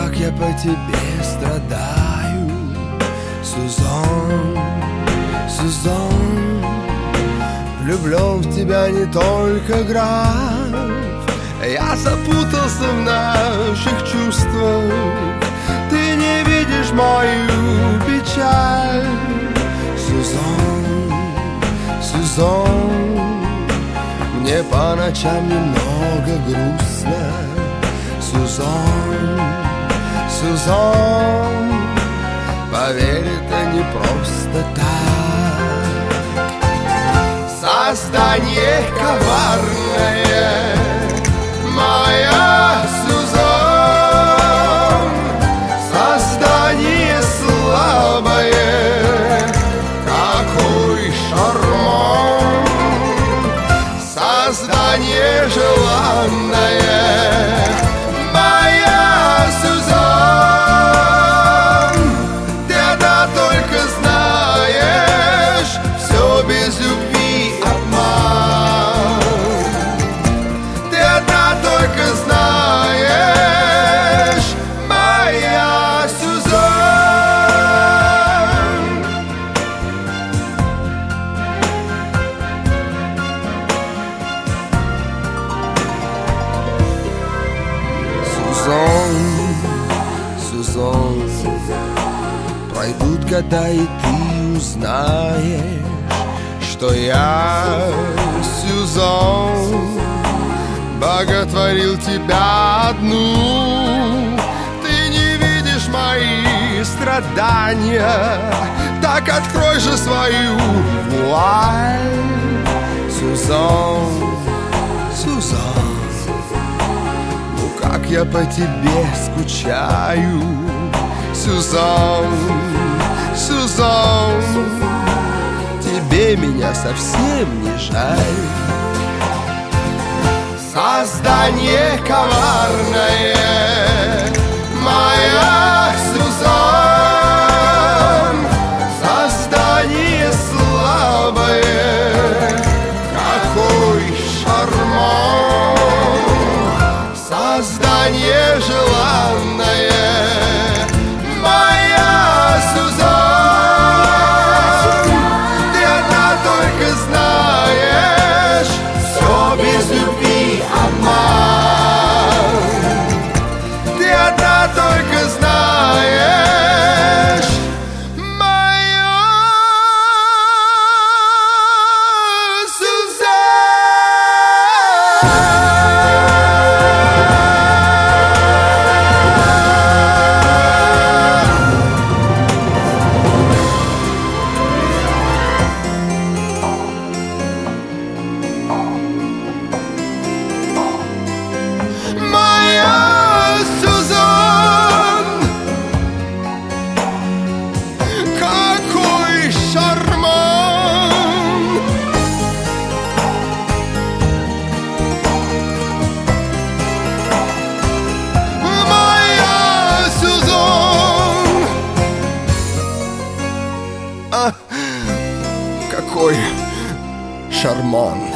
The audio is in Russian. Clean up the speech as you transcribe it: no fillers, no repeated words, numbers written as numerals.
как я по тебе страдаю, Сюзан, Сюзан. Влюблен в тебя не только граф, я запутался в наших чувствах. Ты не видишь мою печаль, Сюзан, Сюзан. Мне по ночам немного грустно, Сюзан, Сюзан. Поверь, это не просто так. Создание коварное, моя Сюзан. Создание слабое, какой шарман. Создание желанное, моя Сюзан. Ты одна только знаешь, все без любви обман. Ты одна только знаешь, моя Сюзан. Сюзан, Сюзан. Пройдут года, и ты узнаешь, что я, Сюзан, боготворил тебя одну. Ты не видишь мои страдания, так открой же свою вуаль, Сюзан, Сюзан. Ну как я по тебе скучаю, Сюзан, Сюзан. Тебе меня совсем не жаль. Создание коварное, моя Сюзан. Создание слабое, какой шарман. Создание желанное, моя Сюзан. Ты одна только знаешь, все без любви обман. Ты одна только знаешь, моя Сюзан. Какой шарман.